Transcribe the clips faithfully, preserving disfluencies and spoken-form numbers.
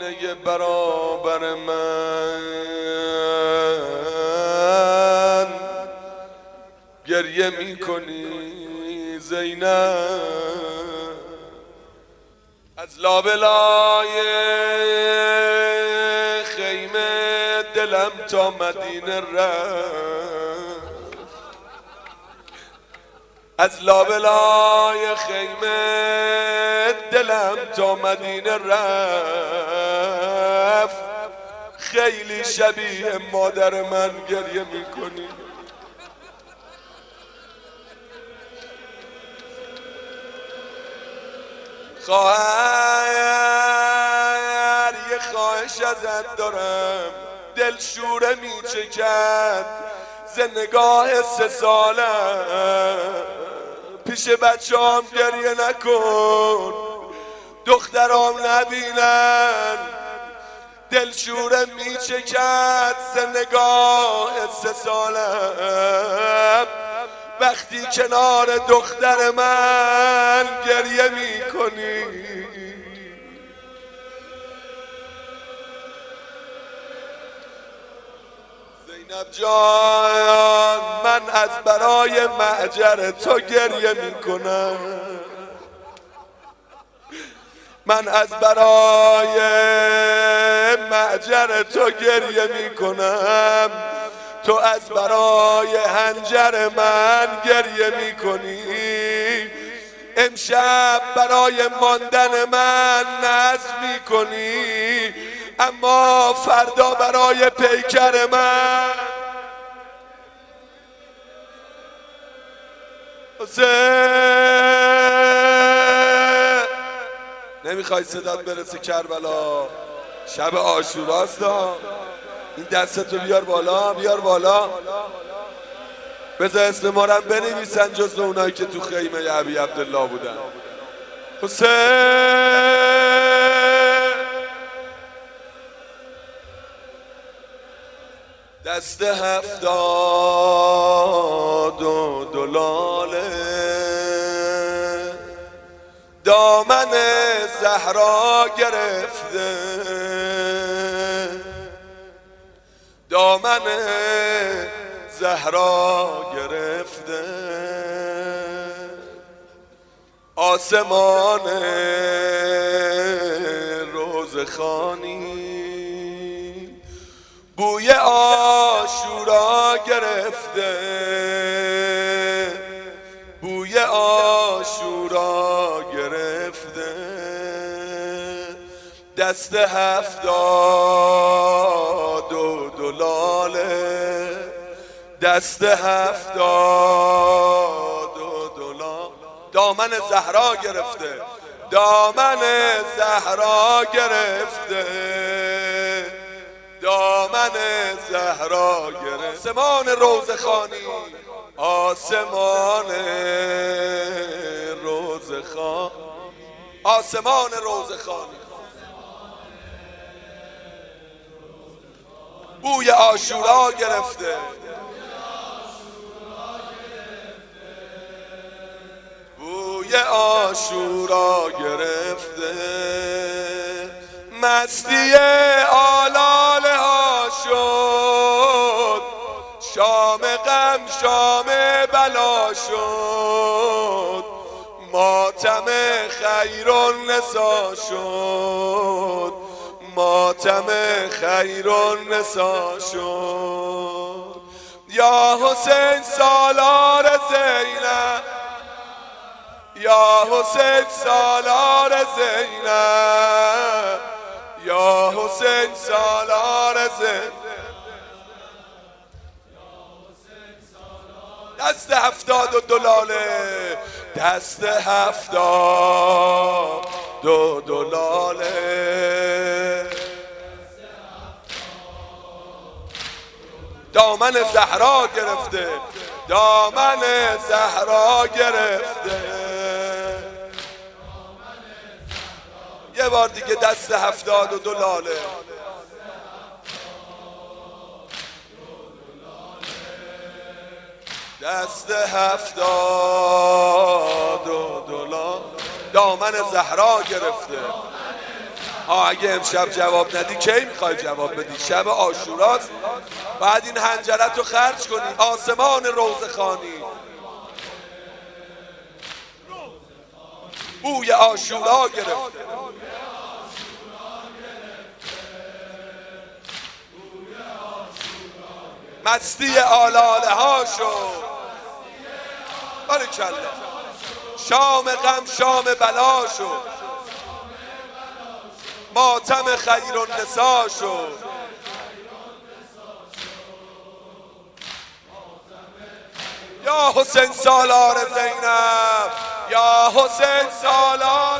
آینه برابر من گریه میکنی زینب، از لابلای خیمه دلم تا مدینه رفت، از لابلای خیمه دلم تا مدینه رفت، خیلی شبیه مادر من گریه میکنی. خواهر یه خواهش ازت دارم، دل شوره میچکد ز نگاه سه سالم، پیش بچه هم گریه نکن دخترام نبینن، دل شوره میچکد ز نگاه سه سالم، وقتی کنار دختر من گریه میکنی. زینب جان من از برای معجر تو گریه میکنم، من از برای معجر تو گریه میکنم، تو از برای هنجر من گریه میکنی، امشب برای ماندن من نظم میکنی، اما فردا برای پیکر من. نمیخوای صدات برسه کربلا، شب عاشوراست، این دستتو بیار بالا، بیار بالا، بذار اسم ما رو بنویسن جز اونایی که تو خیمه ابی عبدالله بودن. حسین دست هفتاد و دلاله، دامن زهرا گرفته، دامن زهرا گرفته، آسمان روزخانی بوی عاشورا گرفته، بوی عاشورا گرفته، دست هفتاد و دلاله، دست هفتاد و دلال، دامن زهرا گرفته، دامن زهرا گرفته، دامن زهرا گرفته، آسمان روزخانی، آسمان روزخانی، آسمان روزخانی، بوی عاشورا گرفته، بوی عاشورا گرفته، مستی آلاله ها شد، شام غم شام بلا شد، ماتم خیرالنسا شد، ماتم خیرالنسا شد، یا حسین سالار زینب، یا حسین سالار زینب، یا حسین سالار زینب، دست هفتاد و دلاله، دست هفتاد و دلاله، دامن زهرا گرفته، دامن زهرا گرفته، یه بار دیگه دست هفتاد و دلاله، دست هفتاد و دلاله، دامن زهرا گرفته، ها اگه امشب جواب ندی کی میخوای جواب بدی؟ شب عاشوراست، بعد این حنجرت رو خرج کنی. آسمان روزخانی بوی عاشورا گرفته، مستی آلاله ها شد. بارکالله. شام غم شام بلا شد، ماتم خیرالنسا شد. یا حسین سالار زینب، یا حسین سالار،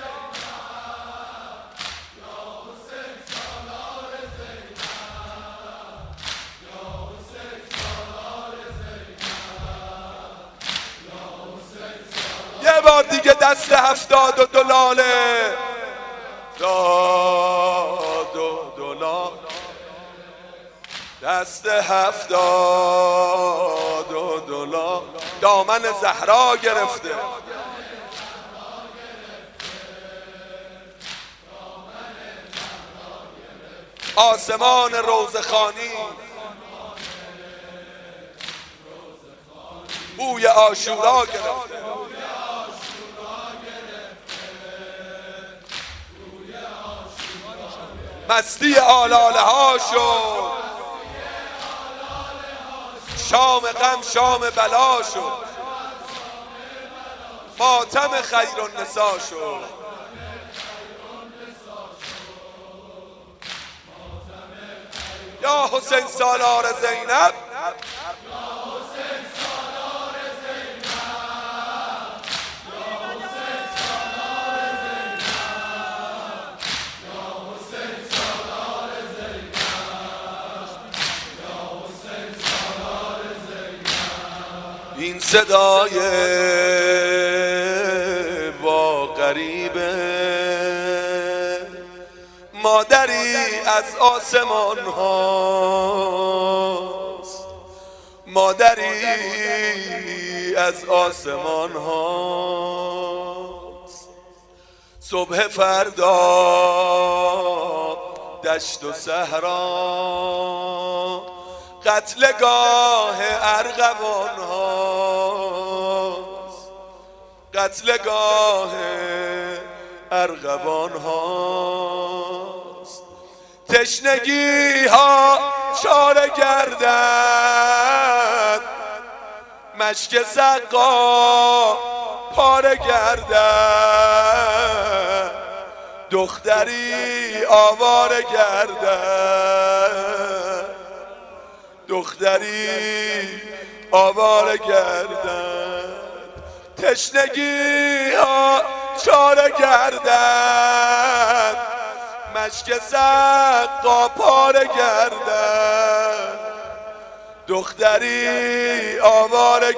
یه بار دیگه دست هفتاد و دلاله، داد و دلال، دست هفتاد و دلال، دامن زهرا گرفته. آسمان روزخانی بوی عاشورا گرفته. مستی آلاله ها شد، شام غم شام بلا شد، ماتم خیرالنسا شد. یا حسین سالار زینب، این صدای وا غریبه، مادری از آسمان هاست، مادری از آسمان هاست. صبح فردا دشت و صحرا، قتلگاه ارغوان هاست، قتلگاه ارغوان هاست. تشنگی ها چاره گردد، مشک سقا پاره گردد، دختری آواره گردد، دختری آواره گردد. تشنگی ها چاره گردد، مشک سقا پاره گردد، دختری آواره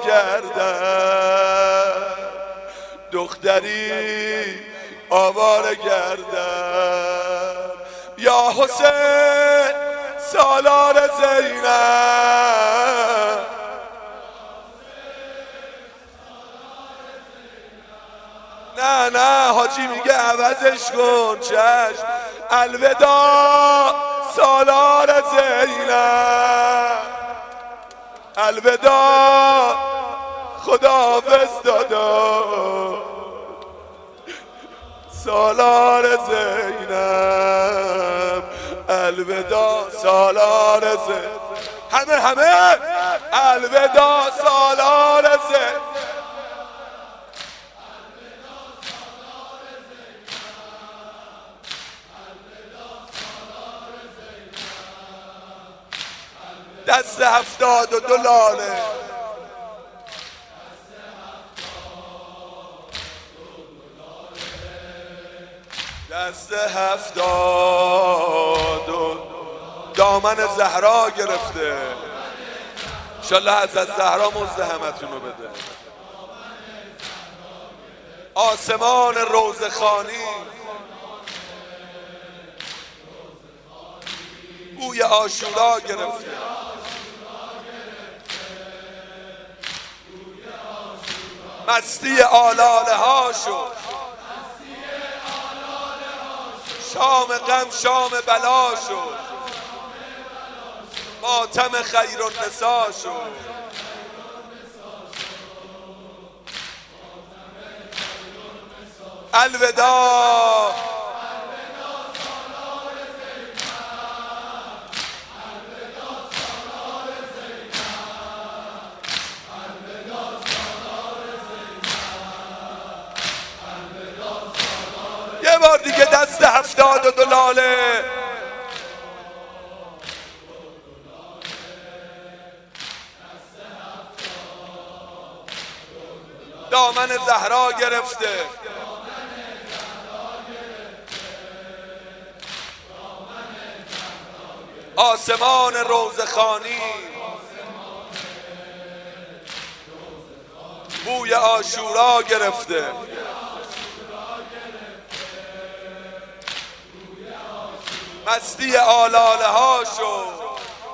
گردد، دختری آواره گردد. یا حسین سالار زینب، نه نه حاجی میگه عوضش کن. چشم. الوداع سالار زینب، الوداع خداحافظ دادا سالار زینب، الوداع سالار زینب. همه همه الوداع سالار زینب. دست هفتاد و دو لاله، دست هفتاد و دامن زهرا گرفته. انشالله حضرت زهرا مزد همتونو بده. آسمان روزخانی بوی عاشورا گرفته. مستی آلاله ها شد، شام غم شام بلا شد، ماتم خیرالنسا شد. الوداع یه بار دیگه دست هفتاد و دلاله دامن زهرا گرفته، آسمان روزخانی بوی عاشورا گرفته. مستی آلاله ها شد،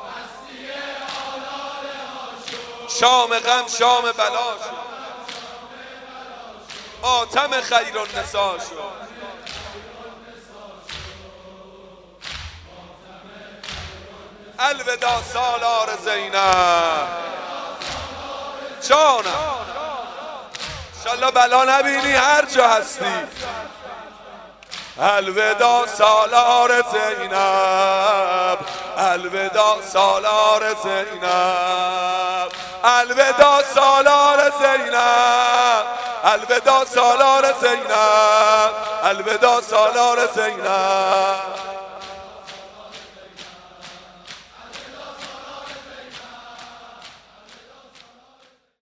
شام غم شام بلا شد، ماتم خیرالنسا شد. الوداع سالار زینب جانم، انشالله بلا نبینی هر جا هستی. الوداع سالار زینب، الوداع سالار زینب، الوداع سالار زینب، الوداع سالار زینب، الوداع سالار زینب.